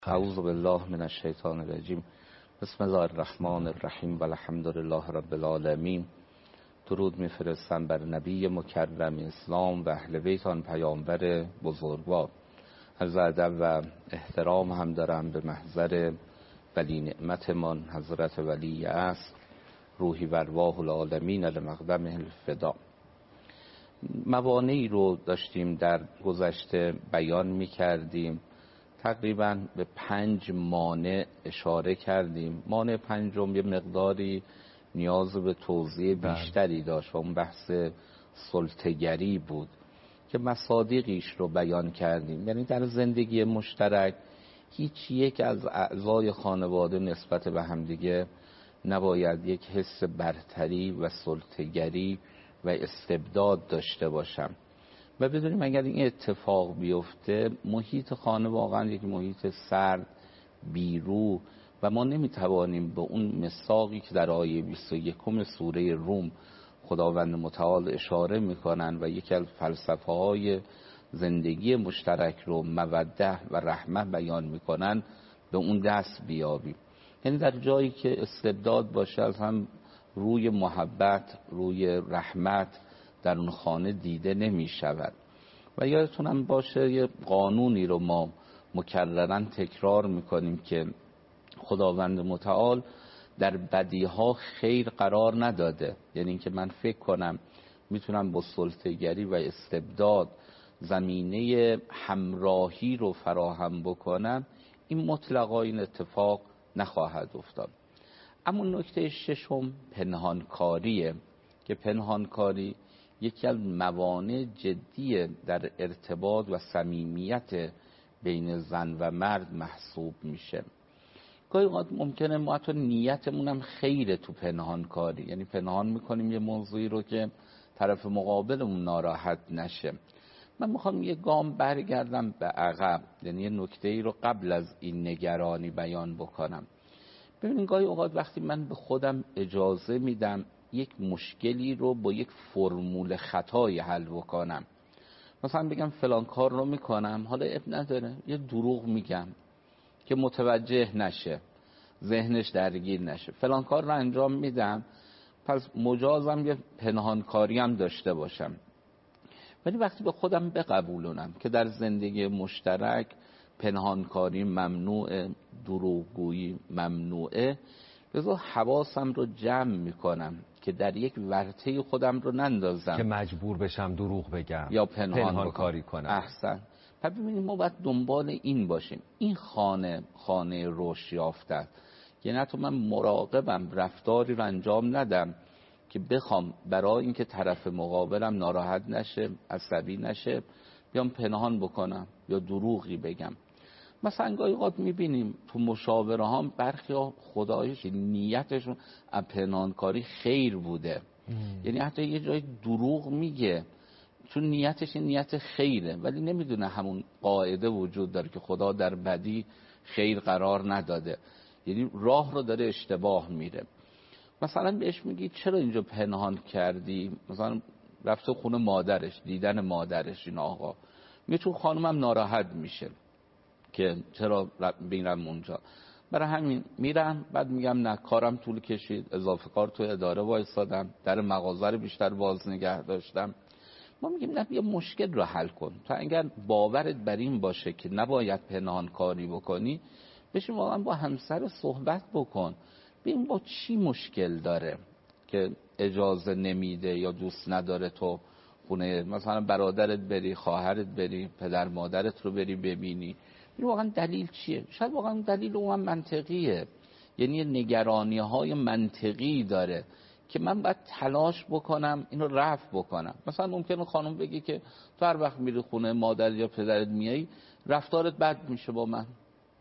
اعوذ بالله من الشیطان الرجیم. بسم الله الرحمن الرحیم و الحمد لله رب العالمین. درود میفرستم بر نبی مکرم اسلام و اهل بیت آن پیامبر بزرگوار. عرض ادب و احترام هم دارم به محضر ولی نعمتمان حضرت ولی عصر روحی و ارواح العالمین لمقدمه الفدا. موانعی رو داشتیم در گذشته بیان میکردیم، تقریبا به 5 مانع اشاره کردیم. مانع پنجم یه مقداری نیاز به توضیح بیشتری داشت و اون بحث سلطه‌گری بود که مصادیقیش رو بیان کردیم. یعنی در زندگی مشترک هیچ یک از اعضای خانواده نسبت به همدیگه نباید یک حس برتری و سلطه‌گری و استبداد داشته باشم و بدونیم اگر این اتفاق بیفته محیط خانه واقعا یک محیط سرد بیرو و ما نمیتوانیم به اون مساقی که در آیه 21 سوره روم خداوند متعال اشاره میکنن و یکی از فلسفه های زندگی مشترک رو موده و رحمه بیان میکنن به اون دست بیابیم. یعنی در جایی که استبداد باشه از هم روی محبت، روی رحمت در اون خانه دیده نمی شود. و یادتونم باشه یه قانونی رو ما مکررن تکرار میکنیم که خداوند متعال در بدیها خیر قرار نداده. یعنی اینکه من فکر کنم میتونم با سلطه‌گری و استبداد زمینه همراهی رو فراهم بکنم، این مطلقا این اتفاق نخواهد افتاد. اما نکته ششم پنهانکاریه که پنهانکاری یکی از موانع جدی در ارتباط و صمیمیت بین زن و مرد محسوب میشه. گاهی اوقات ممکنه ما حتی نیتمون هم خیره تو پنهانکاری، یعنی پنهان میکنیم یه موضوعی رو که طرف مقابلمون ناراحت نشه. من میخوام یه گام برگردم به عقب، یعنی یه نکته‌ای رو قبل از این نگرانی بیان بکنم. ببینید گاهی اوقات وقتی من به خودم اجازه میدم یک مشکلی رو با یک فرمول خطایی حل بکنم، مثلا بگم فلان کار رو میکنم، حالا اب نداره یه دروغ میگم که متوجه نشه، ذهنش درگیر نشه، فلان کار رو انجام میدم، پس مجازم یه پنهانکاری هم داشته باشم. ولی وقتی به خودم بقبولونم که در زندگی مشترک پنهانکاری ممنوعه، دروغگویی ممنوعه، لذا حواسم رو جمع میکنم که در یک ورطه خودم رو نندازم که مجبور بشم دروغ بگم یا پنهانکاری کنم. احسن. پس ببینید ما باید دنبال این باشیم. این خانه رشد یافته است. یعنی حتی من مراقبم رفتاری رو انجام ندم که بخوام برای اینکه طرف مقابلم ناراحت نشه، عصبی نشه، بیام پنهان بکنم یا دروغی بگم. مثلا گاهی اوقات میبینیم تو مشاوره ها برخی ها خدایش نیتشون از پنهانکاری خیر بوده، یعنی حتی یه جای دروغ میگه چون نیتش نیت خیره، ولی نمیدونه همون قاعده وجود داره که خدا در بدی خیر قرار نداده، یعنی راه رو داره اشتباه میره. مثلا بهش میگی چرا اینجا پنهان کردی، مثلا رفته خونه مادرش، دیدن مادرش، این آقا میگه چون خانومم ناراحت میشه که چرا بیرم اونجا، برای همین میرم. بعد میگم نه کارم طول کشید، اضافه کار تو اداره وایسادم، در مغازه رو بیشتر باز نگه داشتم. ما میگیم نه بیا مشکل رو حل کن. تا اگر باورت بر این باشه که نباید پنهان کاری بکنی، بشین واقعا با همسر صحبت بکن، ببین با چی مشکل داره که اجازه نمیده یا دوست نداره تو خونه مثلا برادرت بری، خواهرت بری، پدر مادرت رو بری ببینی. واقعا دلیل چیه؟ شاید واقعا دلیل اون منطقیه، یعنی نگرانی های منطقی داره که من باید تلاش بکنم اینو رفع بکنم. مثلا ممکنه خانم بگی که تو هر وقت میری خونه مادر یا پدرت میای رفتارت بد میشه با من.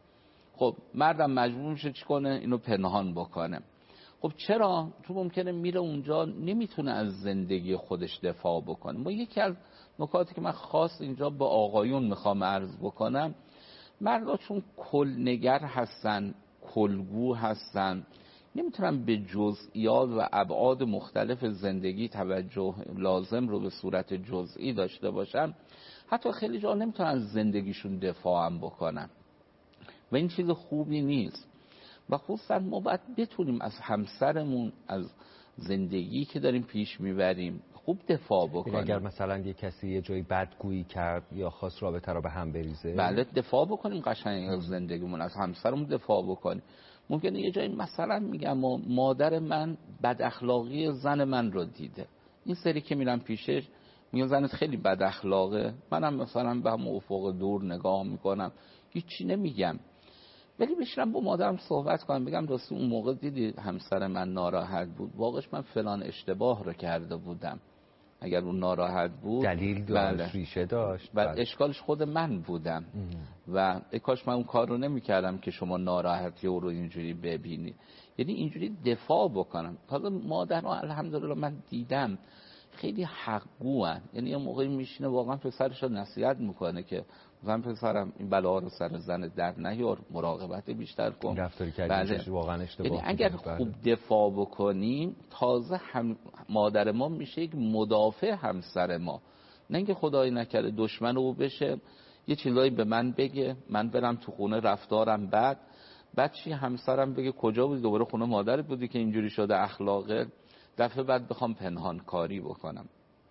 خب مردم مجبور میشه چی کنه؟ اینو پنهان بکنه. خب چرا؟ تو ممکنه میره اونجا نمیتونه از زندگی خودش دفاع بکنه. ما یکی از نکاتی که من خاص اینجا به آقایون میخوام عرض بکنم، مردا چون کلنگر هستن، کلگو هستن، نمیتونن به جزئیات و ابعاد مختلف زندگی توجه لازم رو به صورت جزئی داشته باشن، حتی خیلی جا نمیتونن از زندگیشون دفاع هم بکنن. و این چیز خوبی نیست. و خصوصا ما باید بتونیم از همسرمون، از زندگی که داریم پیش میبریم خوب دفاع بکنیم. اگر مثلا یه کسی یه جایی بدگویی کرد یا خواست رابطه رو به هم بریزه، بله دفاع بکنیم قشنگ از زندگیمون، از همسرمون دفاع بکنیم. ممکنه یه جایی مثلا میگم مادر من بد اخلاقی زن من رو دیده، این سری که میرم پیشش میگم زنت خیلی بد اخلاقه، منم مثلا به هم افق دور نگاه میکنم هیچی نمیگم، ولی بشینم با مادرم صحبت کنم بگم راستی اون موقع دیدی همسر من ناراحت بود، واقعش من فلان اشتباه رو کرده بودم. اگر اون ناراحت بود دلیل داشت، ریشه داشت، و اشکالش خود من بودم و کاش من اون کار رو نمی کردم که شما ناراحتی او رو اینجوری ببینید. یعنی اینجوری دفاع بکنم. حالا مادرها الحمدلله من دیدم خیلی حقگوان، یعنی یه موقعی میشینه واقعا پسرش رو نصیحت میکنه که زن پسرم این بلا رو سر زن در نیار، مراقبت بیشتر کن، رفتاری کردی واقعا اشتباه. یعنی اگر خوب دفاع بکنیم تازه مادر ما میشه یک مدافع همسر ما، نه اینکه خدای نکرده دشمن او بشه، یه چیزایی به من بگه، من برم تو خونه رفتارم بعد چی همسرم بگه کجا بودی، دوباره خونه مادرت بودی که اینجوری شده اخلاقه، دفعه بعد بخوام پنهان کاری بکنم.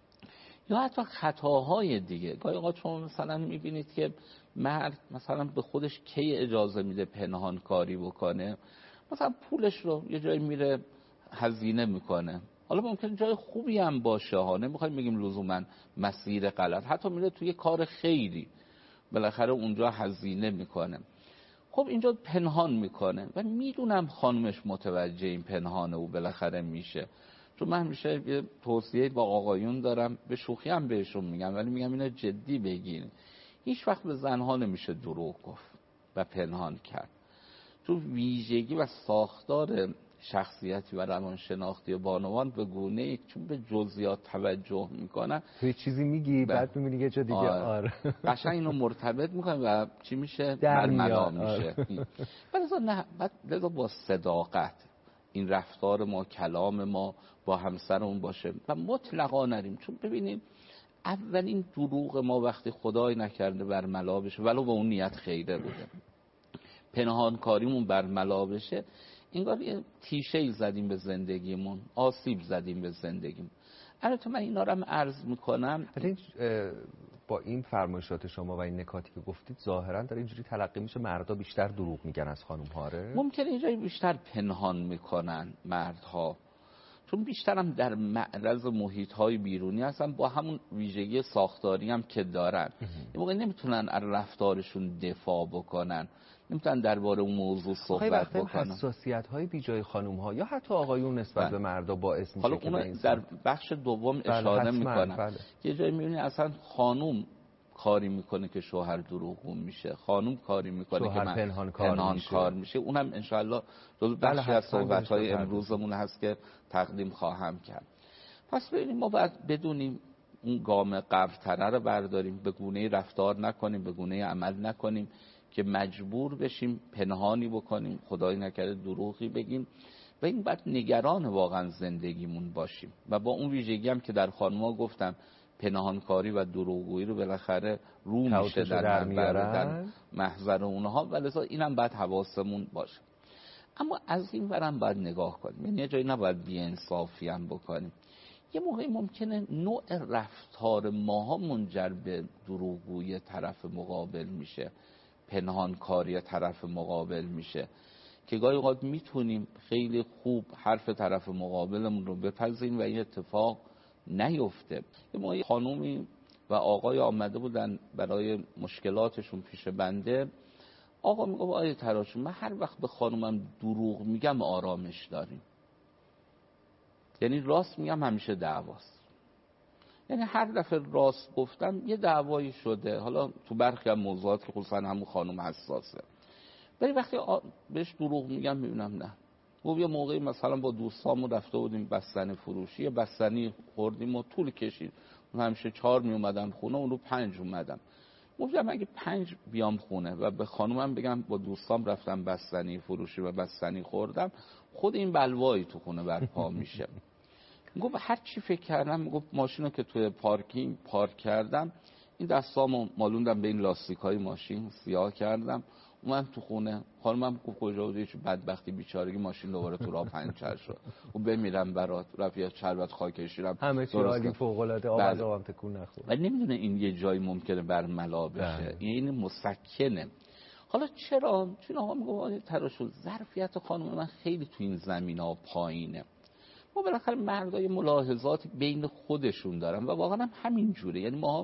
یا حتی خطاهای دیگه، گاهی اوقات شما مثلا میبینید که مرد مثلا به خودش کی اجازه میده پنهان کاری بکنه، مثلا پولش رو یه جایی میره هزینه میکنه، حالا ممکن جای خوبی هم باشه ها، نمیخوایم بگیم لزوما مسیر غلط، حتی میره توی کار خیری بالاخره اونجا هزینه میکنه، خب اینجا پنهان میکنه و میدونم خانمش متوجه این پنهانه و بالاخره میشه. چون من همیشه یه توصیه با آقایون دارم، به شوخی هم بهشون میگم ولی میگم اینو جدی بگیرین، هیچ وقت به زنها نمیشه دروغ گفت و پنهان کرد. تو ویژگی و ساختار شخصیتی و روانشناختی بانوان به گونه‌ای چون به جزئیات توجه میکنن، توی چیزی میگی بعد میبینی یه جا دیگه آره قشنگ اینو مرتبط میکنه و چی میشه برملا میشه. لذا با صداقت این رفتار ما، کلام ما با همسرمون باشه و مطلقا نریم، چون ببینیم اولین دروغ ما وقتی خدای نکرده برملا بشه ولو با اون نیت خیره بوده، پنهانکاریمون برملا بشه، انگار یه تیشه‌ای زدیم به زندگیمون، آسیب زدیم به زندگیمون. البته من اینا رو هم عرض میکنم، با این فرمایشات شما و این نکاتی که گفتید ظاهرا داره اینجوری تلقی میشه مردا بیشتر دروغ میگن از خانم‌ها. ممکنه اینجایی بیشتر پنهان میکنن مردها، چون بیشترم در معرض محیط‌های بیرونی هستن با همون ویژگی ساختاری هم که دارن، یه موقع نمیتونن از رفتارشون دفاع بکنن، نمیتونن درباره اون موضوع صحبت بکنن. حساسیت‌های بیجای خانم‌ها یا حتی آقایون نسبت به مردا باعث میشه که حالا اون در بخش دوم اشاره میکنم. یه جایی میبینی اصلا خانم کاری میکنه که شوهر دروغگو میشه، خانم کاری میکنه که پنهان کار میشه. اونم انشاءالله جزو بخشی از صحبت‌های امروزمون هست که تقدیم خواهم کرد. پس ببینیم ما باید بدونیم اون گام قبل‌تره رو برداریم، به گونه‌ای رفتار نکنیم، به گونه‌ای عمل نکنیم که مجبور بشیم پنهانی بکنیم، خدای نکرده دروغی بگیم و این بعد نگران واقعا زندگیمون باشیم و با اون ویژگی هم که در خانم‌ها گفتم پنهانکاری و دروغگویی رو بالاخره رو میشه در محضر اونها، ولذا اینم باید حواسمون باشه. اما از این ورم باید نگاه کنیم، یعنی یه جایی نباید بی‌انصافی هم بکنیم. یه موقعی ممکنه نوع رفتار ماها منجر به دروغگویی طرف مقابل میشه، پنهانکاری طرف مقابل میشه که گاهی اوقات میتونیم خیلی خوب حرف طرف مقابلمون رو بپذیریم و این اتفاق نیفته. یه موقعی خانومی و آقای آمده بودن برای مشکلاتشون پیش بنده، آقا میگه آقای تراشون من هر وقت به خانومم دروغ میگم آرامش داریم، یعنی راست میگم همیشه دعواست، یعنی هر دفعه راست گفتم یه دعوایی شده، حالا تو برخی از موضوعات که خصوصا همون خانم حساسه، ولی وقتی بهش دروغ میگم میبینم نه. یه موقعی مثلا با دوستامون رفته بودیم بستنی فروشی، یه بستنی خوردیم و طول کشید، اون همیشه 4 می اومدن خونه، اون رو 5 اومدم. گفتم اگه 5 بیام خونه و به خانومم بگم با دوستام رفتم بستنی فروشی و بستنی خوردم، خود این بلوایی تو خونه برپا میشه. گفت هر چی فکر کردم، گفت ماشینو که توی پارکینگ پارک کردم، این دستامو مالوندم به این لاستیکای ماشین سیاه کردم، اومدم تو خونه، خانمم گفت کجا بودی؟ چه بدبختی بیچارگی، ماشین دوباره تو راه پنچر شد. و بمیرم برات، رفیق شربت خاک کشیدم، همه چی عالی فوق العاده، آب از آبم تکون نخورد. ولی نمیدونه این یه جایی ممکنه برملا بشه. این مسکنه. حالا چرا؟ چون آقا میگه تراشل ظرفیت خانم من خیلی تو این زمینا پایینه. ما بالاخره مردای ملاحظات بین خودشون دارن و واقعا هم همین جوره. یعنی ما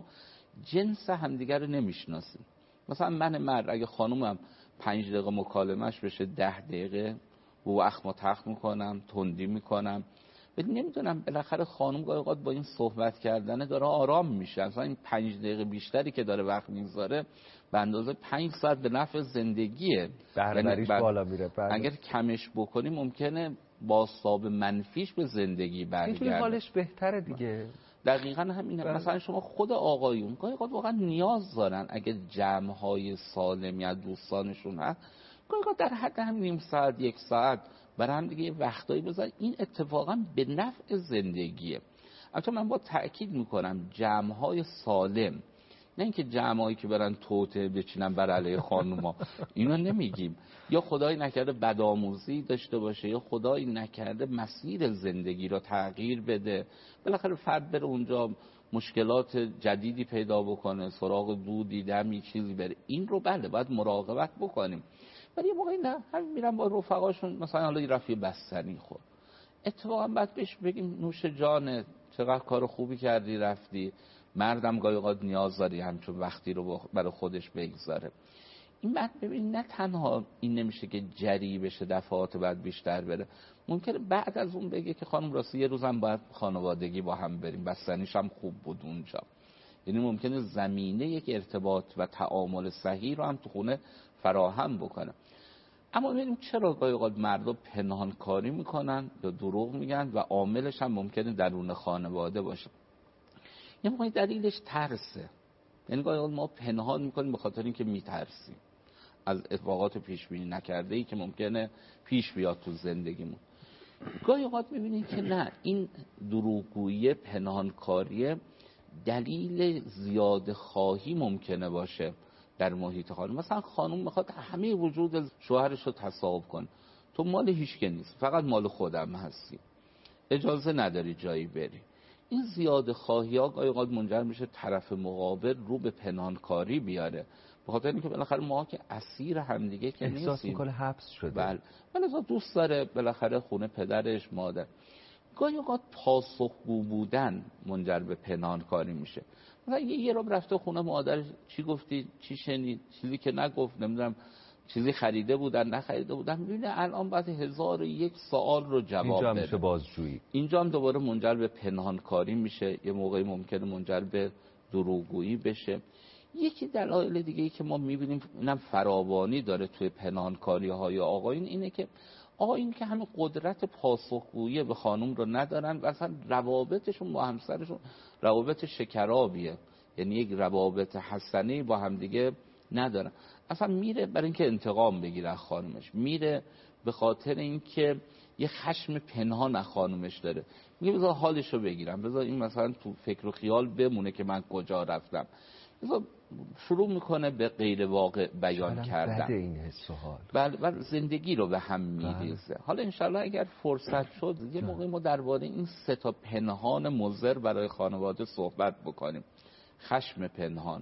جنس همدیگر رو نمیشناسیم. مثلا من مرد اگه خانومم 5 دقیقه مکالمش بشه 10 دقیقه و اخم و تخم میکنم، تندی میکنم، ولی نمیدونم بالاخره خانم گاهی اوقات با این صحبت کردنه داره آرام میشه. مثلا این 5 دقیقه بیشتری که داره وقت میذاره به اندازه 5 ساعت به نفع زندگیه، بهره‌وریش بالا میره. اگر کمش بکنیم ممکنه بازتاب منفیش به زندگی برگرده. اینجوری حالش بهتره دیگه. دقیقاً همینه. مثلا شما خود آقایون گاهی اوقات واقعا نیاز دارن اگر جمع‌های سالمی از دوستانشون هست، گاهی اوقات در حد هم نیم ساعت 1 ساعت برای هم دیگه یه وقتایی بذارن. این اتفاقا به نفع زندگیه. البته من با تأکید میکنم جمع‌های سالم، نه اینکه جمعایی که برن توته بچینن بر علیه خانوما، اینا نمیگیم. یا خدای نکرده بدآموزی داشته باشه، یا خدای نکرده مسیر زندگی را تغییر بده، بالاخره فرد بره اونجا مشکلات جدیدی پیدا بکنه، سراغ دودی دمی چیزی بره، این رو بله باید مراقبت بکنیم. ولی یه موقعی نه، همین میرن با رفقاشون مثلا حالا یه رفیق بستنی خور، اتفاقا بعد بهش بگیم نوش جانت، چقدر کار خوبی کردی رفتی. مردم گاهی اوقات نیاز داری همچون وقتی رو برای خودش بگذاره. این بعد ببین نه تنها این نمیشه که جری بشه دفعات بعد بیشتر بره، ممکنه بعد از اون بگه که خانم راستی یه روزم باید خانوادگی با هم بریم، بستنیش هم خوب بود اونجا. یعنی ممکنه زمینه یک ارتباط و تعامل صحیح رو هم تو خونه فراهم بکنه. اما ببینیم چرا گاهی اوقات مردا پنهان کاری میکنن یا دروغ میگن و عاملش هم ممکنه درون خانواده باشه. یه موقعی دلیلش ترسه. یعنی گاهی اوقات ما پنهان میکنیم به خاطر اینکه میترسیم از اتفاقات پیش بینی نکرده ای که ممکنه پیش بیاد تو زندگیمون. گاهی اوقات میبینید که نه، این دروغگویی پنهانکاری دلیل زیاده خواهی ممکنه باشه در محیط خانم. مثلا خانم میخواد همه وجود شوهرش رو تصاحب کنه، تو مال هیچ که نیست، فقط مال خودم هستی، اجازه نداری جایی بری. این زیاده خواهی ها گاهی اوقات منجر میشه طرف مقابل رو به پنهانکاری بیاره، به خاطر اینکه بالاخره ما که اسیر همدیگه که نیستیم، احساس میکنه حبس شده. بله، ولی دوست داره بالاخره خونه پدرش مادر. گاهی اوقات پاسخگو بودن منجر به پنهانکاری میشه. مثلا یه رو رفته خونه مادرش، چی گفتی، چی شنید، چیزی که نگفت، نمیدونم چیزی خریده بودن نخریده بودن، میبینه الان بعد 1001 سوال رو جواب بده. اینجا میشه بازجویی، اینجا هم دوباره منجر به پنهانکاری میشه. یه موقعی ممکنه منجر به دروغگویی بشه. یکی دلایل دیگه ای که ما میبینیم اینم فراوانی داره توی پنهانکاری های آقایون اینه که آقایون که همه قدرت پاسخگویی به خانم رو ندارن و اصلا روابطشون با همسرشون روابط شکرابیه، یعنی یک روابط حسنی با همدیگه ندارن. اصلا میره برای اینکه انتقام بگیره از خانمش، میره به خاطر اینکه یه خشم پنهان از خانمش داره، میگه بذار حالشو بگیرم، بذار این مثلا تو فکر و خیال بمونه که من کجا رفتم، بذار شروع میکنه به غیر واقع بیان کردن. این حس و حال بله، زندگی رو به هم میریزه. حالا انشالله اگر فرصت شد یه موقعی ما درباره این 3 تا پنهان مضر برای خانواده صحبت بکنیم: خشم پنهان،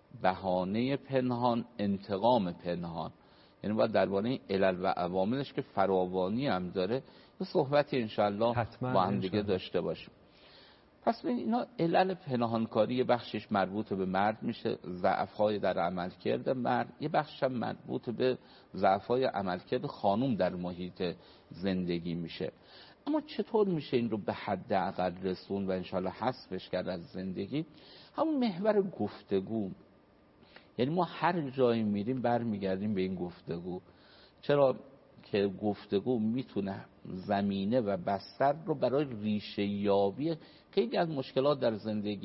بهانه پنهان، انتقام پنهان. یعنی باید درباره این علل و عواملش که فراوانی هم داره یه صحبتی انشالله با هم دیگه داشته باشیم. پس ببین اینا علل پنهانکاری، یه بخشش مربوط به مرد میشه، ضعف‌های در عملکرد مرد، یه بخشش هم مربوط به ضعف‌های عملکرد خانم در محیط زندگی میشه. اما چطور میشه این رو به حداقل رسون و انشالله حذفش کرد از زندگی؟ همون محور گفتگو. یعنی ما هر جایی میریم برمیگردیم به این گفتگو. چرا که گفتگو میتونه زمینه و بستر رو برای ریشه یابی خیلی از مشکلات در زندگی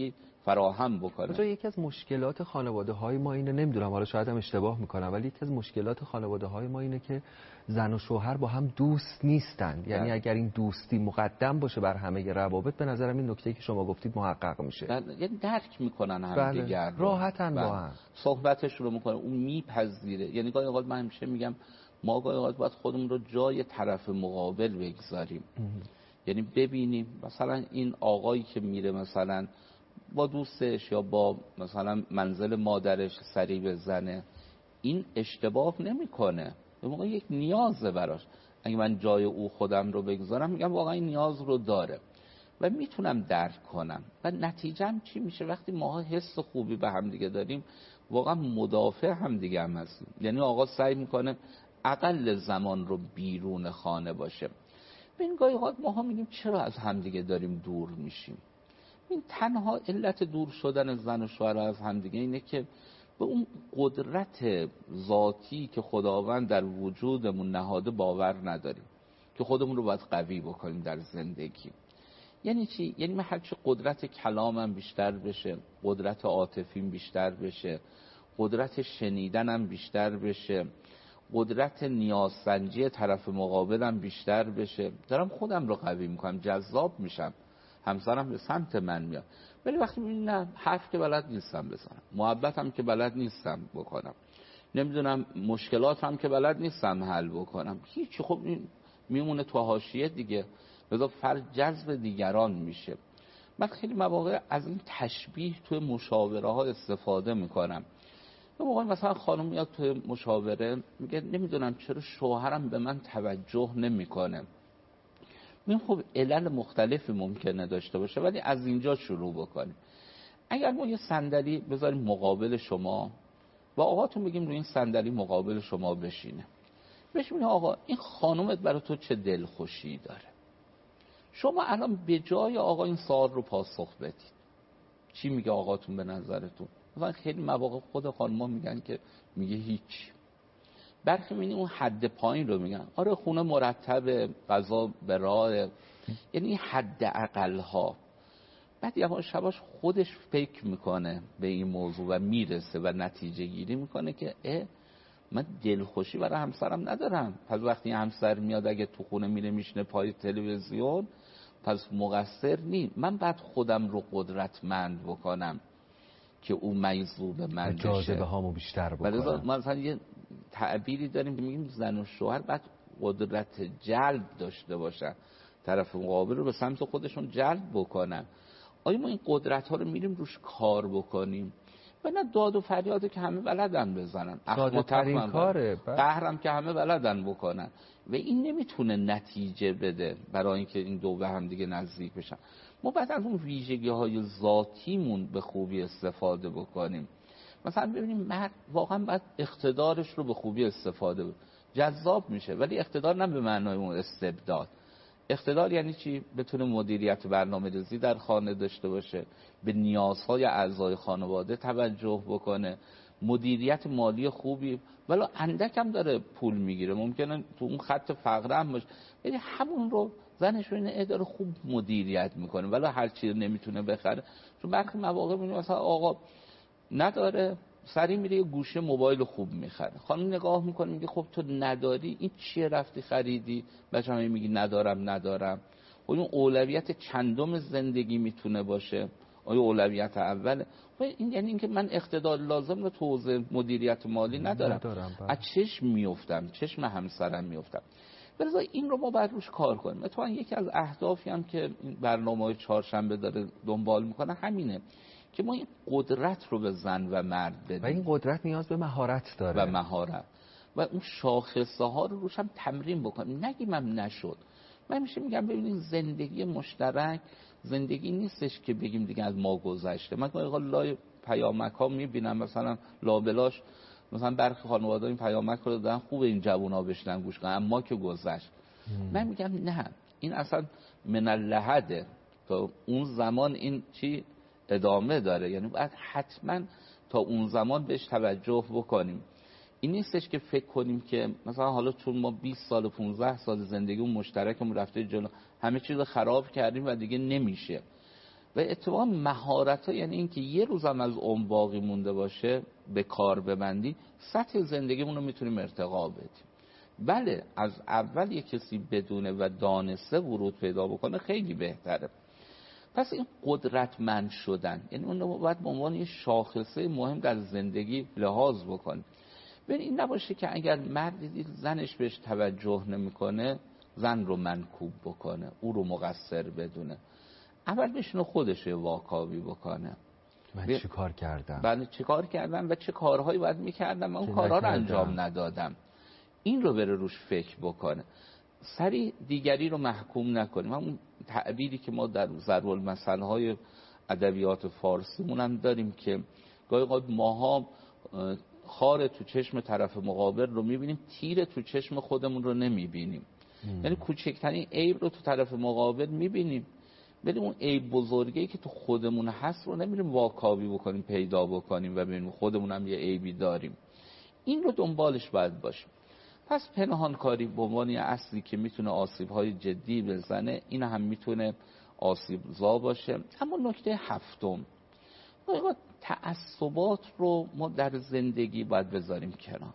فراهم بکنه. یکی از مشکلات خانواده های ما اینه، نمیدونم حالا شاید هم اشتباه میکنم، ولی یکی از مشکلات خانواده های ما اینه که زن و شوهر با هم دوست نیستن. یعنی اگر این دوستی مقدم باشه بر همه روابط، به نظرم این نکته که شما گفتید محقق میشه. یعنی درک میکنن هم دیگر، راحتن با هم صحبتش رو میکنن، اون میپذیره. یعنی گاهی اوقات من همیشه میگم ما گاهی اوقات باید خودمون رو جای طرف مقابل بگذاریم. یعنی ببینیم مثلا این آقایی که میره مثلا با دوستش یا با مثلا منزل مادرش سری بزنه، این اشتباه نمیکنه، به موقع یک نیازه براش. اگه من جای او خودم رو بگذارم، میگم واقعا این نیاز رو داره و میتونم درک کنم. و نتیجه چی میشه؟ وقتی ما حس خوبی به هم دیگه داریم، واقعا مدافع هم دیگه هم هستیم. یعنی آقا سعی میکنه اقل زمان رو بیرون خانه باشه. ببین گاهی اوقات ماها میگیم چرا از هم دیگه داریم دور میشیم. این تنها علت دور شدن زن و شوهر از هم دیگه اینه که به اون قدرت ذاتی که خداوند در وجودمون نهاده باور نداریم که خودمون رو باید قوی بکنیم در زندگی. یعنی چی؟ یعنی من هرچی قدرت کلامم بیشتر بشه، قدرت عاطفیم بیشتر بشه، قدرت شنیدنم بیشتر بشه، قدرت نیازسنجی طرف مقابلم بیشتر بشه، دارم خودم رو قوی میکنم، جذاب میشم، همسرم به سمت من میاد. ولی وقتی میبینی نه، حرف که بلد نیستم بزنم، محبتم که بلد نیستم بکنم، نمیدونم مشکلاتم که بلد نیستم حل بکنم، هیچ، خب این میمونه تو حاشیه دیگه، لذا فرد جذب دیگران میشه. من خیلی مواقع از این تشبیه توی مشاوره ها استفاده میکنم. یه موقع مثلا خانم میاد توی مشاوره میگه نمیدونم چرا شوهرم به من توجه نمیکنه. میگم خب علل مختلفی ممکنه داشته باشه، ولی از اینجا شروع بکنیم. اگر ما یه صندلی بذاریم مقابل شما و آقاتون بگیم روی این صندلی مقابل شما بشینه، بهش میگه آقا این خانومت برای تو چه دلخوشی داره، شما الان به جای آقا این سوال رو پاسخ بدید. چی میگه آقاتون به نظرتون؟ مثلا خیلی مواقع خود خانم‌ها میگن که میگه هیچ. برخی میبینی اون حد پایین رو میگن، آره خونه مرتبه، غذا به راه، یعنی حد اقل ها. بعد یواش یواش خودش فکر میکنه به این موضوع و میرسه و نتیجه گیری میکنه که من دلخوشی برای همسرم ندارم، پس وقتی همسر میاد اگه تو خونه میره میشنه پای تلویزیون، پس مقصر نی، من بعد خودم رو قدرتمند بکنم که اون میزوب من بشه، جاذبه هامو بیشتر بکنم. مثلا یه تعبیری داریم که میگیم زن و شوهر بعد قدرت جلب داشته باشن، طرف مقابل رو به سمت خودشون جلب بکنن. آیا ما این قدرت ها رو میریم روش کار بکنیم؟ و نه داد و فریاده که همه بلدن بزنن، ساده ترین کاره، قهرم که همه بلدن بکنن و این نمیتونه نتیجه بده برای اینکه این دو به هم دیگه نزدیک بشن. ما بعد از اون ویژگی های ذاتیمون به خوبی استفاده بکنیم. مثلا ببینیم مرد واقعا باید اقتدارش رو به خوبی استفاده بکنه، جذاب میشه، ولی اقتدار نه به معنای اون استبداد. اقتدار یعنی چی؟ بتونه مدیریت برنامه‌ریزی در خانه داشته باشه، به نیازهای اعضای خانواده توجه بکنه، مدیریت مالی خوبی، ولی اندک هم داره پول میگیره، ممکنه تو اون خط فقر هم باشه، یعنی همون رو زنش رو داره خوب مدیریت میکنه، ولی هر چی نمیتونه بخره. چون برخی مواقع میبینیم مثلا آقا نداره، سری میره یه گوشه موبایل خوب میخره، خانم نگاه میکنه میگه خب تو نداری، این چیه رفتی خریدی؟ بچه‌م میگی ندارم. خب این اولویت چندم زندگی میتونه باشه؟ آیا اولویت اوله؟ خب این یعنی اینکه من اقتدار لازم رو تو حوزه مدیریت مالی ندارم. از چشم میافتم، چشم همسرم میافتم. بلذا این رو ما باید روش کار کنیم. اتفاقا یکی از اهدافی هم که این برنامه چهارشنبه داره دنبال میکنه همینه که ما این قدرت رو به زن و مرد بدیم. و این قدرت نیاز به مهارت داره و اون شاخصه ها رو روش هم تمرین بکنیم، نگیم هم نشد. من میگم ببینید زندگی مشترک زندگی نیستش که بگیم دیگه از ما گذشته. من لای پیامک ها میبینم مثلا لابلاش مثلا برخی خانواده این پیامک رو دادن خوبه این جوونا بشنن گوش کنن، اما که گذشت. من میگم نه، این اصلا من اللحده، تا اون زمان این چی ادامه داره، یعنی باید حتما تا اون زمان بهش توجه بکنیم. این نیستش که فکر کنیم که مثلا حالا چون ما 20 سال 15 سال زندگی اون مشترکمون رفته جلو، همه چیز رو خراب کردیم و دیگه نمیشه. و اتفاقا مهارت‌ها یعنی اینکه یه روزم از عمر باقی مونده باشه به کار ببندی، سطح زندگیمون رو میتونیم ارتقا بدیم. بله از اول یه کسی بدونه و دانسته ورود پیدا بکنه خیلی بهتره. پس این قدرتمند شدن یعنی اون رو باید به عنوان یه شاخصه مهم در زندگی لحاظ بکنیم. ببین این نباشه که اگر مردی دید زنش بهش توجه نمیکنه زن رو منکوب بکنه، او رو مقصر بدونه. اول بشینه خودش واکاوی بکنه، من چی کار کردم؟ بله چی کار کردم و چه کارهایی باید میکردم، من اون کارها رو انجام ندادم. این رو بره روش فکر بکنه. سری دیگری رو محکوم نکنیم. اون تعبیری که ما در ضرب‌المثل‌های ادبیات فارسیمون هم داریم که گاهی اوقات ماها خار تو چشم طرف مقابل رو میبینیم، تیر تو چشم خودمون رو نمیبینیم. یعنی کوچکترین عیب رو تو طرف مقابل میبینیم، ولی اون عیب بزرگی که تو خودمون هست رو نمیریم واکاوی بکنیم، پیدا بکنیم و ببینیم خودمون هم یه عیبی داریم. این رو دنبالش باید باشیم. پس پنهانکاری به عنوان اصلی که میتونه آسیب‌های جدی بزنه، این هم میتونه آسیب‌زا باشه. اما نکته هفتم، باید تعصبات رو ما در زندگی باید بذاریم کنار.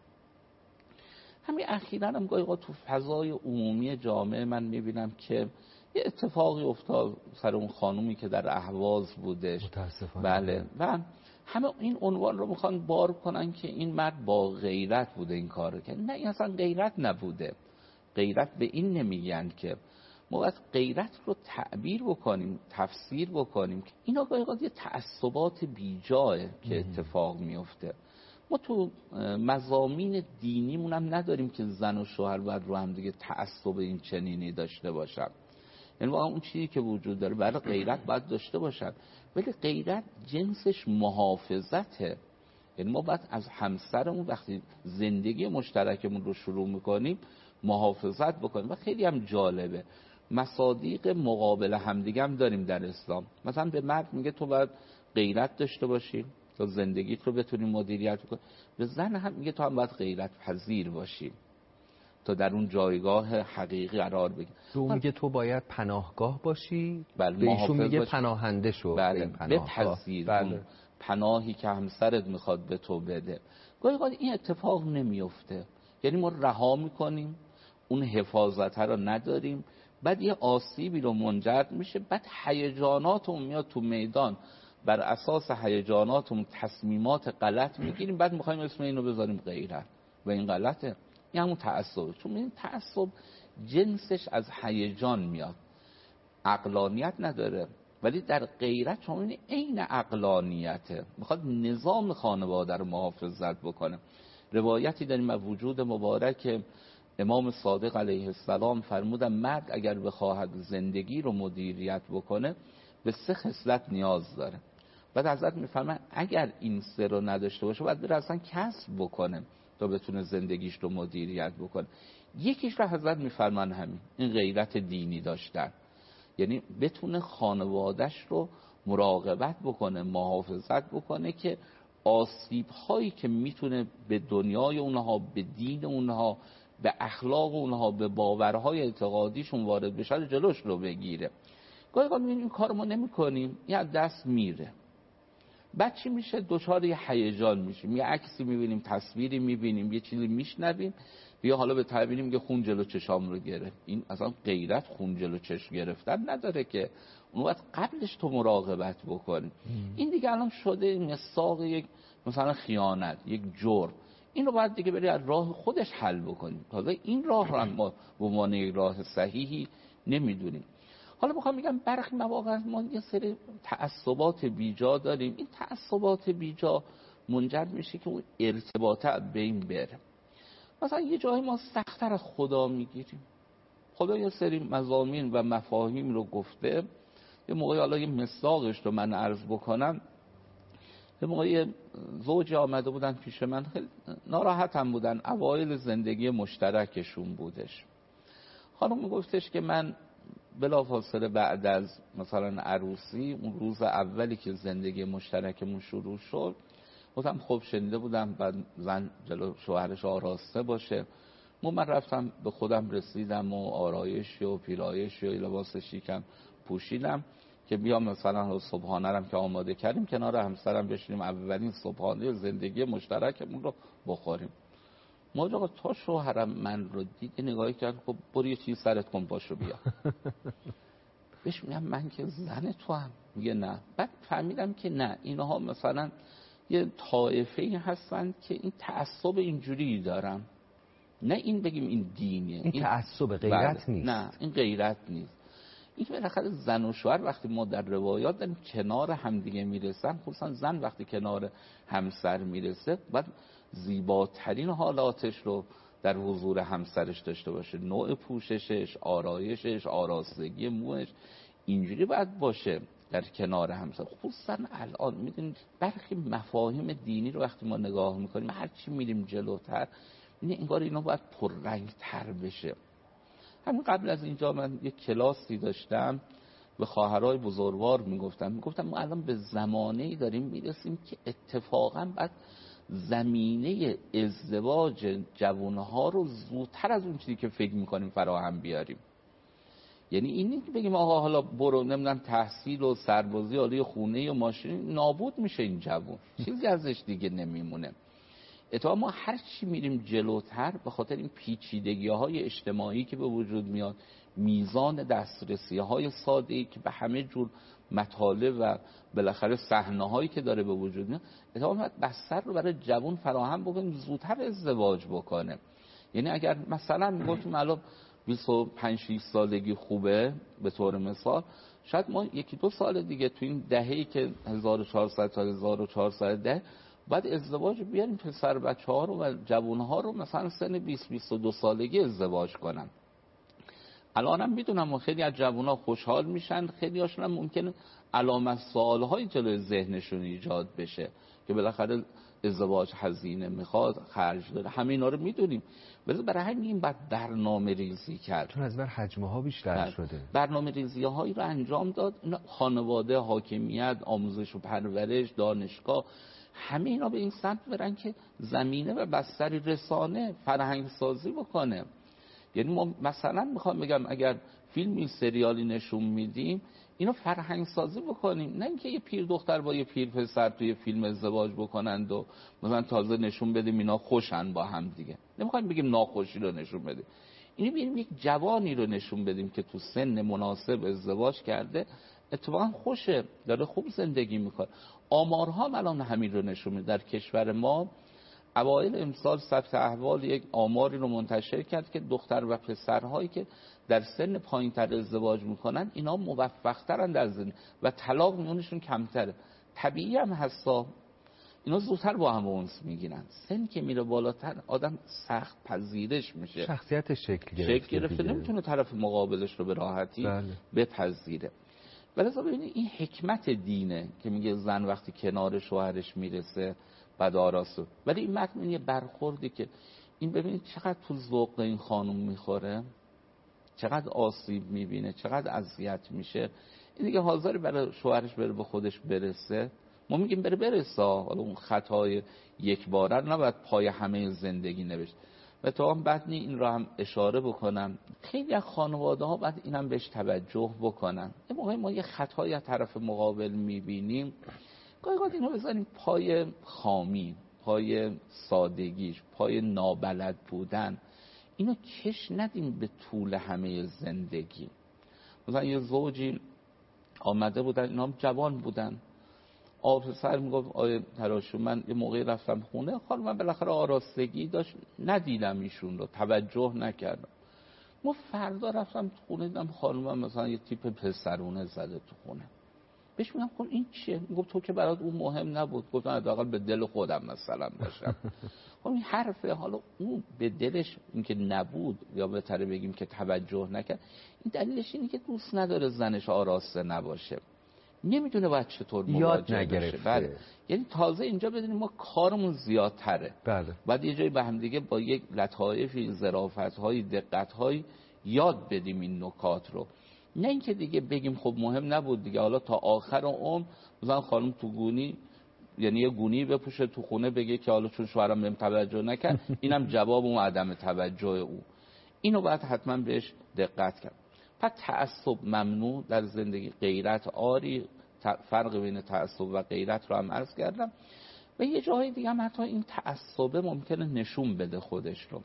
همین اخیراً هم گاهی تو فضای عمومی جامعه من میبینم که یه اتفاقی افتاد سر اون خانومی که در اهواز بودش. متاسفانه. بله. و همه این عنوان رو میخوان بار کنن که این مرد با غیرت بوده این کار رو کرد. نه، این اصلا غیرت نبوده. غیرت به این نمیگن که ما باید غیرت رو تعبیر بکنیم، تفسیر بکنیم. اینا گاهی یه تعصبات بیجاه که اتفاق میفته. ما تو مضامین دینیمون هم نداریم که زن و شوهر باید رو هم دیگه تعصب این چنینی داشته باشن. یعنی واقعا اون چیزی که وجود داره برای غیرت باید داشته باشن، ولی غیرت جنسش محافظته. یعنی ما باید از همسرمون وقتی زندگی مشترکمون رو شروع میکنیم محافظت بکنیم. و خیلی هم جالبه، مصادیق مقابل همدیگه هم داریم در اسلام. مثلا به مرد میگه تو باید غیرت داشته باشی تا زندگیت رو بتونی مدیریت کنی. به زن هم میگه تو هم باید غیرت پذیر باشی تا در اون جایگاه حقیقی قرار بگیری. تو میگه تو باید پناهگاه باشی، بله، به ایشون میگه باشی. پناهنده شو. بله، بپذیر. بله. پناهی که همسرت میخواد به تو بده. گاهی اوقات این اتفاق نمیفته، یعنی ما رها میکنیم، اون حفاظت رو نداریم، بعد یه آسیبی رو منجر میشه، بعد هیجاناتمون میاد تو میدان، بر اساس هیجاناتمون تصمیمات غلط میگیریم، بعد میخوایم اسم اینو بذاریم غیرت و این غلطه. این همون تعصب. چون این تعصب جنسش از هیجان میاد، عقلانیت نداره. ولی در غیرت شما این عین عقلانیته، میخواد نظام خانواده رو محافظت بکنه. روایتی داریم از وجود مبارک امام صادق علیه السلام فرمودن مرد اگر بخواهد زندگی رو مدیریت بکنه به 3 خصلت نیاز داره. بعد حضرت میفرمایند اگر این 3 رو نداشته باشه باید بره اصلا کسب بکنه تا بتونه زندگیش رو مدیریت بکنه. یکیش رو حضرت میفرمان همین، این غیرت دینی داشتن، یعنی بتونه خانوادهش رو مراقبت بکنه، محافظت بکنه که آسیب هایی که میتونه به دنیای اونها، به دین اونها، به اخلاق اونها، به باورهای اعتقادیشون وارد بشه جلوش رو بگیره. گاهی اوقات این کار ما نمی کنیم، یه دست میره. بعد چی میشه؟ دچار یه هیجان میشیم، یه عکسی میبینیم، تصویری میبینیم، یه چیزی میشنویم، یا حالا به تعبیری میگه خون جلو چشام رو گرفت. این اصلا غیرت خون جلو چشم گرفتن نداره که، اون وقت قبلش تو مراقبت بکنی. این دیگه الان شده مساق یک مثلا خیانت، یک جرم. این رو باید دیگه بری از راه خودش حل بکنیم. تازه این راه رو ما به عنوان یک راه صحیحی نمیدونیم. حالا میخوام بگم برخی مواقع ما یه سری تعصبات بیجا داریم. این تعصبات بیجا منجر میشه که اون ارتباطه بین بره. مثلا یه جایی ما سخت‌تر از خدا میگیریم. خدا یه سری مضامین و مفاهیم رو گفته. یه موقعی حالا یه مصداقش رو من عرض بکنم، یه موقعی زوجی آمده بودن پیش من، خیلی ناراحت هم بودن، اوایل زندگی مشترکشون بودش. خانم میگفتش که من بلافاصله بعد از مثلا عروسی، اون روز اولی که زندگی مشترکمون شروع شد، گفتم خب شنیده بودم بعد زن جلو شوهرش آراسته باشه. من رفتم به خودم رسیدم و آرایشی و پیرایشی و لباس شیکم پوشیدم. که بیام مثلا صبحانه رو که آماده کردیم کنار همسرم بشینیم اولین صبحانه زندگی مشترکمون رو بخوریم. موج آقا تا شوهرم من رو دید نگاهی کرد خب برو یه چیز سرت کن پاشو بیا. بهش میگم من که زن تو هم. میگه نه. بعد فهمیدم که نه، اینها مثلا یه طایفه‌ای هستن که این تعصب اینجوری دارن. نه این بگیم این دینیه، این تعصب غیرت نیست. نه این غیرت نیست. این بالاخره زن و شوهر وقتی ما در روایات داریم کنار همدیگه میرسن، خصوصا زن وقتی کنار همسر میرسه باید زیباترین حالاتش رو در حضور همسرش داشته باشه. نوع پوششش، آرایشش، آراستگی موش اینجوری باید باشه در کنار همسر. خصوصا الان میدونید برخی مفاهیم دینی رو وقتی ما نگاه میکنیم هرچی میریم جلوتر انگار اینا باید پررنگ‌تر بشه. همین قبل از اینجا من یک کلاسی داشتم، به خواهرای بزرگوار میگفتم ما الان به زمانه‌ای داریم میرسیم که اتفاقا بعد زمینه ازدواج جوانها رو زودتر از اون چیزی که فکر میکنیم فراهم بیاریم. یعنی این نیست که بگیم آقا حالا برو نمیدونم تحصیل و سربازی حالا خونه و ماشین، نابود میشه این جوان، چیزی ازش دیگه نمیمونه. اتفاقا ما هر چی میریم جلوتر به خاطر این پیچیدگی‌های اجتماعی که به وجود میاد، میزان دسترسی‌های ساده‌ای که به همه جور مطالب و بالاخره صحنه‌هایی که داره به وجود میاد، اتفاقا بستر رو برای جوان فراهم بکنیم زودتر ازدواج بکنه. یعنی اگر مثلا میگفتیم الان 25 6 سالگی خوبه به طور مثال، شاید ما یکی دو سال دیگه تو این دهه‌ای که 1400 تا 1410 بعد ازدواج بیاریم پسر بچه‌ها رو و جوان‌ها رو مثلا سن 20 22 سالگی ازدواج کنن. الانم میدونم خیلی از جوان‌ها خوشحال میشن، خیلی هاشون هم ممکنه علامت سوال‌های جلوی ذهنشون ایجاد بشه که بالاخره ازدواج هزینه میخواد، خرج داره، همه اینا رو میدونیم. ولی برای همین بعد برنامه ریزی کرد، چون از بر حجم‌ها بیشتر شده. برنامه ریزی‌هایی رو انجام داد. خانواده، حاکمیت، آموزش و پرورش، دانشگاه، همه اینا به این سمت برن که زمینه و بستری رسانه فرهنگ سازی بکنه. یعنی ما مثلا میخوام بگم اگر فیلمی سریالی نشون میدیم اینو فرهنگ سازی بکنیم، نه اینکه یه پیر دختر با یه پیر پسر توی فیلم ازدواج بکنند و مثلا تازه نشون بدیم اینا خوشن با هم دیگه. نمیخوایم بگیم ناخوشی رو نشون بدیم، اینو بیاریم یک جوانی رو نشون بدیم که تو سن مناسب ازدواج کرده، اتفاقا خوشه، داره خوب زندگی میکنه. آمارها هم الان همین رو نشون میده. در کشور ما اوایل امسال ثبت احوال یک آماری رو منتشر کرد که دختر و پسرهایی که در سن پایین‌تر ازدواج میکنن اینا موفق‌ترن در زندگی و طلاق میونشون کمتره. طبیعی هم هستا، اینا زودتر با هم اونس میگیرن. سن که میره بالاتر آدم سخت پذیرش میشه، شخصیتش شکل گرفته نمیتونه طرف مقابلش رو به راحتی بپذیره. ولی ببینید این حکمت دینه که میگه زن وقتی کنار شوهرش میرسه بعد آراسته. ولی این متن یه برخوردی که این ببینید چقدر تو ذوق این خانم میخوره، چقدر آسیب میبینه، چقدر اذیت میشه. این دیگه حاضر برای شوهرش بره به خودش برسه. ما میگیم برسه، حالا اون خطای یک باره نباید پای همه زندگی نوشت. و تا هم بعد این را هم اشاره بکنم، خیلی از خانواده ها بعد اینم بهش توجه بکنن. یه موقع ما یه خطایی از طرف مقابل میبینیم، گاهی اوقات اینو بزنیم پای خامی، پای سادگیش، پای نابلد بودن، اینو کش ندیم به طول همه زندگی. مثلا یه زوجی آمده بودن، اینا هم جوان بودن، آفسر میگفت آیه تراشو من یه موقعی رفتم خونه، خانم من بالاخره آراستگی داشت ندیدم ایشون رو، توجه نکردم. ما فردا رفتم تو خونه دیدم خانم مثلا یه تیپ پسرونه زده تو خونه. بهش میگم خب این چیه؟ میگفت تو که برات اون مهم نبود. گفتم حداقل به دل خودم مثلا باشم. خب این حرفه. حالا اون به دلش اینکه نبود یا بهتره بگیم که توجه نکرد، این دلیلش اینه که دوست نداره زنش آراسته نباشه، نمیدونه باید چطور مواجه بشه. بله. یعنی تازه اینجا بدونیم ما کارمون زیادتره. بله. بعد یه جایی به هم دیگه با یک لطایفی، ظرافت‌های، دقت‌های یاد بدیم این نکات رو، نه اینکه دیگه بگیم خب مهم نبود دیگه، حالا تا آخر عمر مثلا خانم تو گونی، یعنی یه گونی بپوشه تو خونه بگه که حالا چون شوهرم بهم توجه نکرد، اینم جواب اون عدم توجه او. اینو باید حتما بهش دقت کرد. پس تعصب ممنوع در زندگی، غیرت آری. فرق بین تعصب و غیرت رو هم عرض کردم. و یه جای دیگه هم حتی این تعصب ممکنه نشون بده خودش رو.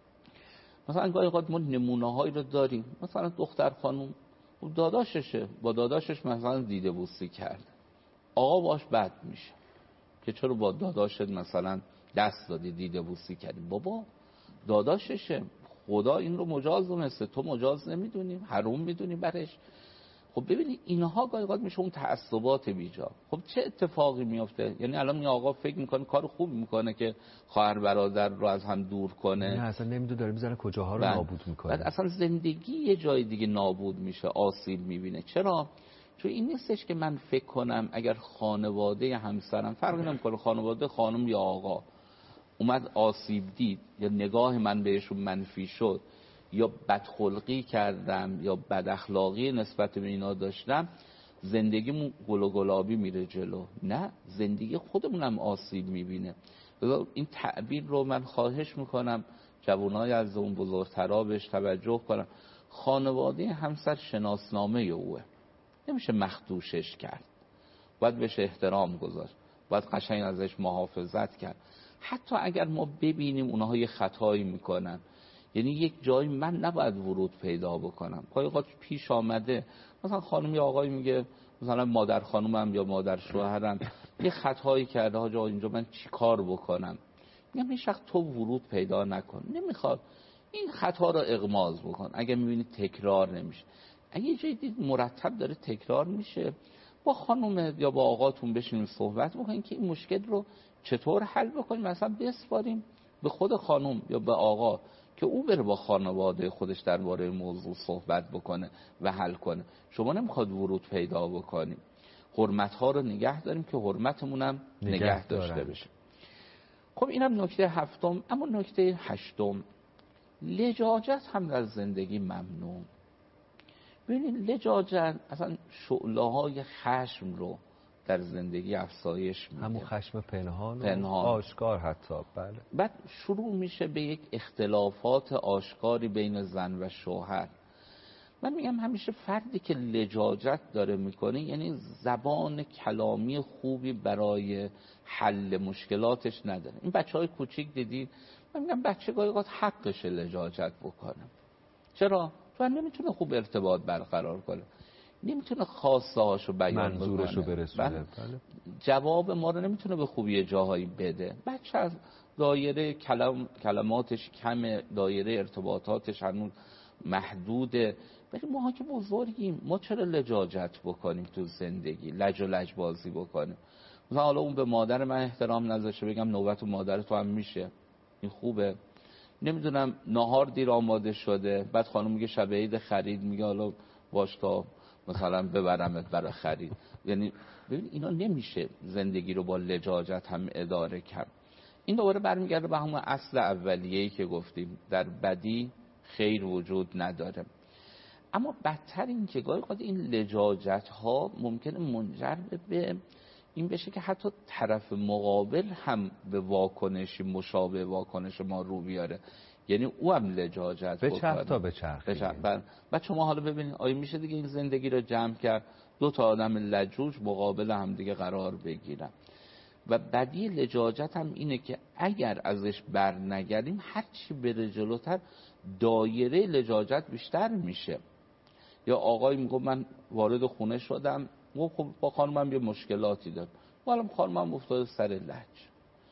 مثلا گاهی اوقات ما نمونه‌هایی رو داریم، مثلا دختر خانم داداششه، با داداشش مثلا دیده بوسی کرده، آقا باش بد میشه که چرا با داداشت مثلا دست دادی دیده بوسی کردی؟ بابا داداششه، خدا این رو مجاز دونسته، تو مجاز نمیدونی، حروم میدونی برش. خب ببینید اینها گاهی اوقات میشه اون تعصبات بیجا. خب چه اتفاقی میفته؟ یعنی الان این آقا فکر میکنه کار خوب میکنه که خواهر برادر رو از هم دور کنه، نه اصلا نمیدونه داره میزنه کجاها رو نابود میکنه. بعد اصلا زندگی یه جای دیگه نابود میشه، آسیب میبینه. چرا؟ چون این نیستش که من فکر کنم اگر خانواده همسرم، فرقی نمیکنه خانواده خانم یا آقا، اومد آسیب دید یا نگاه من بهشون منفی شد یا بدخلقی کردم یا بد اخلاقی نسبت به اینا داشتم، زندگیمون گل و گلابی میره جلو. نه، زندگی خودمونم آسیب میبینه. این تعبیر رو من خواهش میکنم جوانای از اون بزرگترا بهش توجه کنم. خانواده همسر شناسنامه اوه، نمیشه مخدوشش کرد، باید بهش احترام گذاشت، باید قشنگ ازش محافظت کرد. حتی اگر ما ببینیم اونها یه خطایی میکنن، یعنی یک جایی من نباید ورود پیدا بکنم. گاهی اوقات پیش آمده مثلا خانم یا آقای میگه مثلا مادر خانومم یا مادر شوهرم یه خطایی کرده، آقا اینجا من چی کار بکنم؟ میگم هیچ وقت تو ورود پیدا نکن، نمیخواد این خطا رو اغماض بکن. اگه میبینی تکرار نمیشه، اگه یه جایی دید مرتب داره تکرار میشه، با خانم یا با آقاتون بشینیم صحبت بکنیم که این مشکل رو چطور حل بکنیم. مثلا بسپاریم به خود خانم یا به آقا که او بره با خانواده خودش درباره موضوع صحبت بکنه و حل کنه. شما نمیخواد ورود پیدا بکنیم. حرمت ها رو نگه داریم که حرمتمون هم نگه داشته بشه. خب اینم نکته هفتم. اما نکته هشتم، لجاجت هم در زندگی ممنوع. ببینید لجاجت اصلا شعله‌های خشم رو در زندگی افزایش میده، همون خشم پنهان و آشکار حتی. بله. بعد شروع میشه به یک اختلافات آشکاری بین زن و شوهر. من میگم همیشه فردی که لجاجت داره میکنه یعنی زبان کلامی خوبی برای حل مشکلاتش نداره. این بچهای کوچیک دیدید، من میگم بچه گاهی اوقات حقشه لجاجت بکنه. چرا؟ چون نمیتونه خوب ارتباط برقرار کنه، نمیتونه خواسته هاشو بیان بکنه، منظورشو برسونه. بله. جواب ما رو نمیتونه به خوبی جاهایی بده. بچه از دایره کلماتش کمه، دایره ارتباطاتش هنوز محدوده. ولی ما که بزرگیم، ما چرا لجاجت بکنیم تو زندگی، لج و لج بازی بکنیم؟ مثلا حالا اون به مادر من احترام نذاشه، بگم نوبت مادر تو هم میشه، این خوبه؟ نمیدونم نهار دیر آماده شده، بعد خانم میگه شب عید خرید، میگه حالا باش تا مثلا ببرمت برای خرید. یعنی ببین اینا نمیشه زندگی رو با لجاجت هم اداره کرد. این دوباره برمیگرده به همون اصل اولیه‌ای که گفتیم، در بدی خیر وجود نداره. اما بدتر این که گاهی اوقات این لجاجت ها ممکنه منجر به این بشه که حتی طرف مقابل هم به واکنشی مشابه واکنش ما رو بیاره، یعنی او هم لجاجت بکنه. به چرخ. بعد شما حالا ببینید آیا میشه دیگه این زندگی رو جمع کرد؟ دو تا آدم لجوج مقابل هم دیگه قرار بگیرن. و بدی لجاجت هم اینه که اگر ازش بر نگردیم هر چی بره جلوتر دایره لجاجت بیشتر میشه. یا آقای میگه من وارد خونه شدم، خب با خانمم یه مشکلاتی دارم، حالا خانمم افتاده سر لج،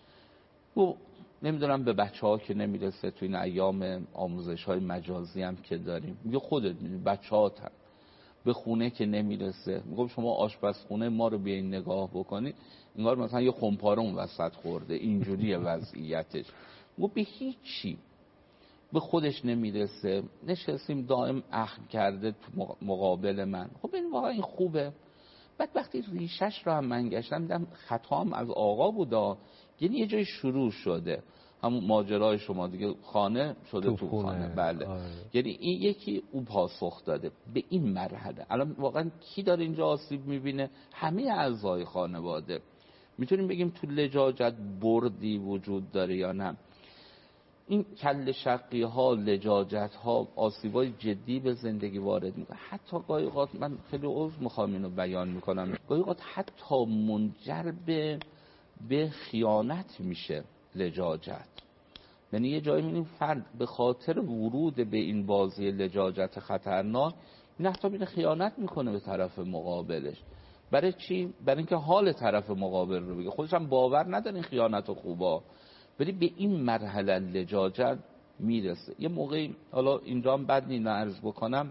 و نمیدونم به بچه‌ها که نمیرسه تو این ایام آموزش‌های مجازی هم که داریم، میگه خودت میدونی بچه‌ها به خونه که نمیرسه، میگم شما آشپزخونه ما رو بیاین نگاه بکنید، انگار مثلا یه خمپاره اون وسط خورده، اینجوریه وضعیتش. میگه به هیچی به خودش نمیرسه، نشستیم دائم اخم کرده تو مقابل من. خب این واقعا این خوبه؟ بعد وقتی ریشش رو هم من گشتم دیدم خطام از آقا بودا، یعنی یه جای شروع شده همون ماجرای شما دیگه، خانه شده تو خانه. بله. یعنی این یکی او پاسخ داده به این مرحله. الان واقعا کی داره اینجا آسیب میبینه؟ همه اعضای خانواده. میتونیم بگیم تو لجاجت بردی وجود داره یا نه؟ این کل شقی ها، لجاجت ها، آسیبای جدی به زندگی وارد میکنه. حتی گاهی اوقات من خیلی عذر میخوام اینو بیان میکنم، گاهی اوقات حتی منجر به خیانت میشه لجاجت. یعنی یه جایی میبینیم فرد به خاطر ورود به این بازی لجاجت خطرناک این حتی میره خیانت میکنه به طرف مقابلش. برای چی؟ برای اینکه حال طرف مقابل رو بگه. خودش هم باور نداره این خیانت و خوبا، ولی به این مرحله لجاجت میرسه. یه موقعی، حالا اینجا هم بد نیست عرض بکنم،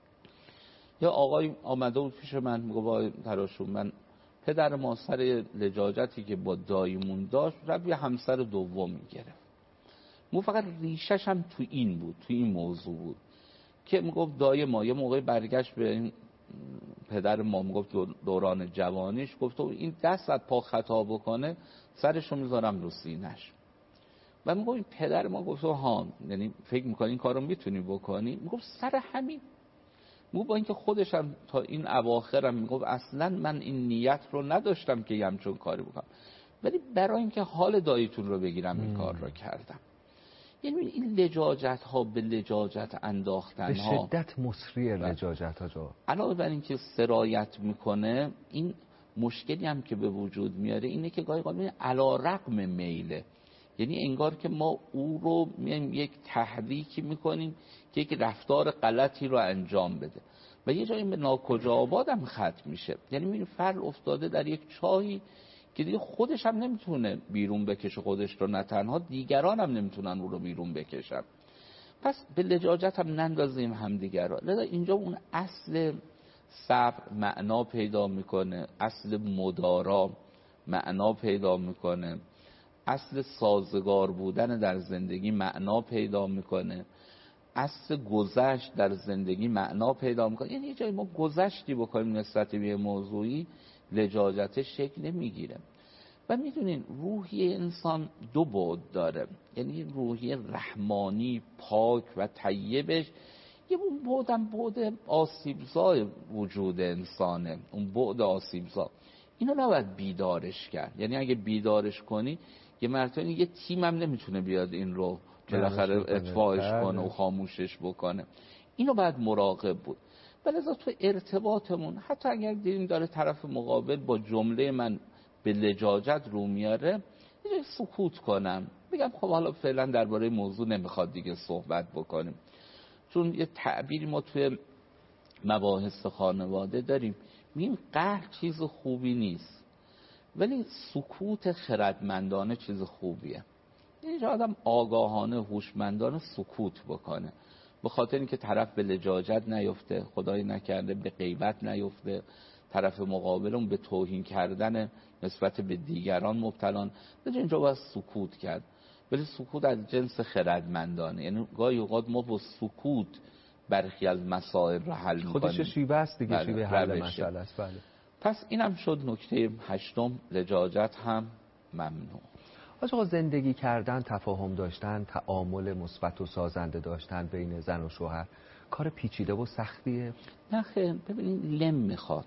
یه آقای آمده بود پیش من، میگه با تراشون من پدر ما سر لجاجتی که با داییمون داشت رفت یه همسر دوم میگرفت. مو فقط ریشش هم تو این بود، تو این موضوع بود که میگفت دایی ما یه موقع برگشت به این پدر ما، میگفت دوران جوانیش، گفت این دست از پا خطا بکنه سرشو میذارم رو سینش. و میگفت این پدر ما گفت ها، یعنی فکر میکنی این کارو میتونی بکنی؟ میگفت سر همین. میگفت با اینکه خودش هم تا این اواخرم میگفت اصلا من این نیت رو نداشتم که همچون کاری بکنم، ولی برای اینکه حال داییتون رو بگیرم این کار رو کردم. یعنی این لجاجت ها به لجاجت انداختن به ها شدت مصری لجاجت ها جا علاوه بر این که سرایت میکنه، این مشکلی هم که به وجود میاره اینه که گاهی اوقات علی رغم میله، یعنی انگار که ما او رو میایم یک تحریکی میکنیم که یک رفتار غلطی رو انجام بده و یه جایی به ناکجا آباد هم ختم میشه. یعنی این فرد افتاده در یک چاهی که دیگه خودش هم نمیتونه بیرون بکشه خودش رو، نه تنها دیگران هم نمیتونن او رو بیرون بکشن. پس به لجاجت هم نندازیم همدیگر را. لذا اینجا اون اصل صبر معنا پیدا میکنه، اصل مدارا معنا پیدا میکنه، اصل سازگار بودن در زندگی معنا پیدا میکنه، اصل گذشت در زندگی معنا پیدا میکنه. یعنی یه جایی ما گذشتی بکنیم نسبت به موضوعی، لجاجت شکل نمیگیره. و میدونین روحی انسان دو بعد داره، یعنی روحی رحمانی پاک و طیبش، یه اون بعدم بعد آسیبزای وجود انسانه، اون بعد آسیبزا. اینو نباید بیدارش کرد. یعنی اگه بیدارش کنی یه مرتبه یه تیم هم نمیتونه بیاد این رو بالاخره اطفاعش کنه و خاموشش بکنه. اینو باید مراقب بود. ولذا تو ارتباطمون حتی اگر دیدیم داره طرف مقابل با جمله من به لجاجت رو میاره، یه سکوت کنم، بگم خب حالا فعلا درباره موضوع نمیخواد دیگه صحبت بکنیم. چون یه تعبیری ما توی مباحث خانواده داریم، میگیم قهر چیز خوبی نیست، ولی سکوت خردمندانه چیز خوبیه. یعنی آدم آگاهانه هوشمندانه سکوت بکنه، به خاطر اینکه طرف به لجاجت نیفته، خدای نکرده به غیبت نیفته، طرف مقابلم به توهین کردن نسبت به دیگران مبتلان. اینجا باید سکوت کرد، ولی سکوت از جنس خردمندانه. یعنی گاهی اوقات ما با سکوت برخی از مسائل رو حل می‌کنیم. خودش شیوه است دیگه، شیوه حل مسئله است. بله. پس اینم شد نکته هشتم، لجاجت هم ممنوع. آقا زندگی کردن، تفاهم داشتن، تعامل مثبت و سازنده داشتن بین زن و شوهر کار پیچیده و سختیه؟ نه خیر، ببینید لم میخواد.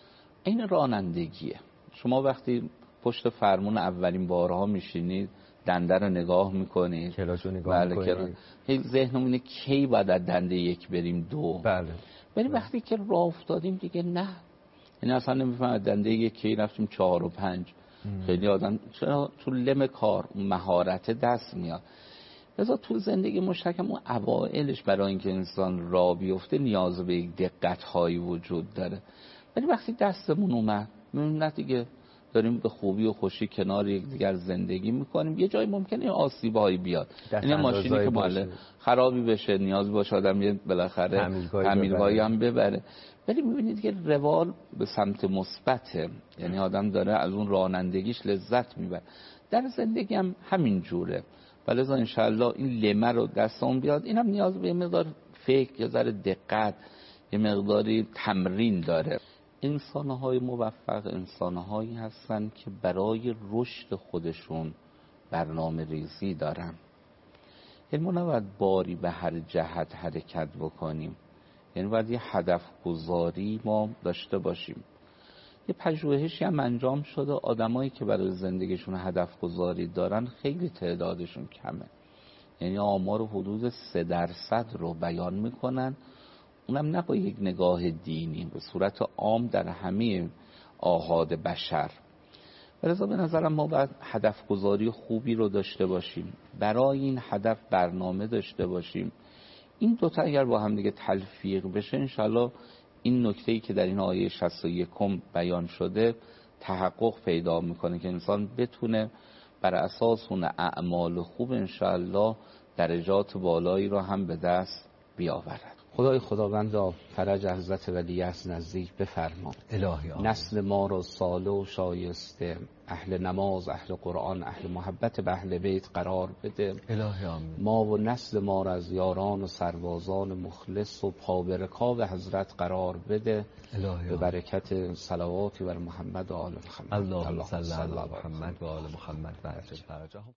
این رانندگیه. شما وقتی پشت فرمون اولین بارها میشینید، دنده رو نگاه میکنید، کلاژو نگاه میکنید، ذهنمونه کی باید از دنده یک بریم دو. بله. ولی وقتی که راه افتادیم دیگه نه، یعنی اصلا نمیفهم از دنده یک کی رفتیم 4 و 5. خیلی آدم چرا تو لم کار مهارت دست میاد. لذا تو زندگی مشترکم اون اوائلش برای اینکه انسان راه بیفته نیاز به یک دقت هایی وجود داره. ولی وقتی دستمون اومد میبینیم دیگه داریم به خوبی و خوشی کنار یکدیگر زندگی میکنیم. یه جایی ممکنه آسیبایی بیاد، این ماشینی که مال خرابی بشه نیاز باشه آدم یه بالاخره تعمیرگاهی هم ببره، ولی میبینید که روال به سمت مثبته، یعنی آدم داره از اون رانندگیش لذت میبره. در زندگی هم همین جوره. ولذا انشالله این لمه رو دستمون بیاد. اینم نیاز به یه مقدار فکر، یه ذره دقت، یه مقداری تمرین داره. انسان‌های موفق انسان‌هایی هستن که برای رشد خودشون برنامه ریزی دارن. یعنی ما نباید باری به هر جهت حرکت بکنیم، یعنی باید یه هدف گذاری ما داشته باشیم. یه پژوهشی هم انجام شده، آدمایی که برای زندگیشون هدف گذاری دارن خیلی تعدادشون کمه. یعنی آمار حدود 3% رو بیان میکنن، اونم نه با یک نگاه دینی، به صورت عام در همه آحاد بشر. لذا به نظرم ما باید هدف گذاری خوبی رو داشته باشیم، برای این هدف برنامه داشته باشیم. این دوتا اگر با هم دیگه تلفیق بشه، انشالله این نکته‌ای که در این آیه 61 بیان شده تحقق پیدا میکنه که انسان بتونه بر اساس اون اعمال خوب انشالله درجات بالایی رو هم به دست بیاورد. خدای خداوند فرج حضرت ولی از نزدیک بفرما. الهی آمین. نسل ما رو صالح و شایسته، اهل نماز، اهل قرآن، اهل محبت به اهل بیت قرار بده. الهی آمین. ما و نسل ما رو از یاران و سربازان مخلص و پابرکاو حضرت قرار بده. الهی به برکت صلواتی بر محمد و آل محمد. اللهم صل علی محمد و آل محمد و عجل فرجهم.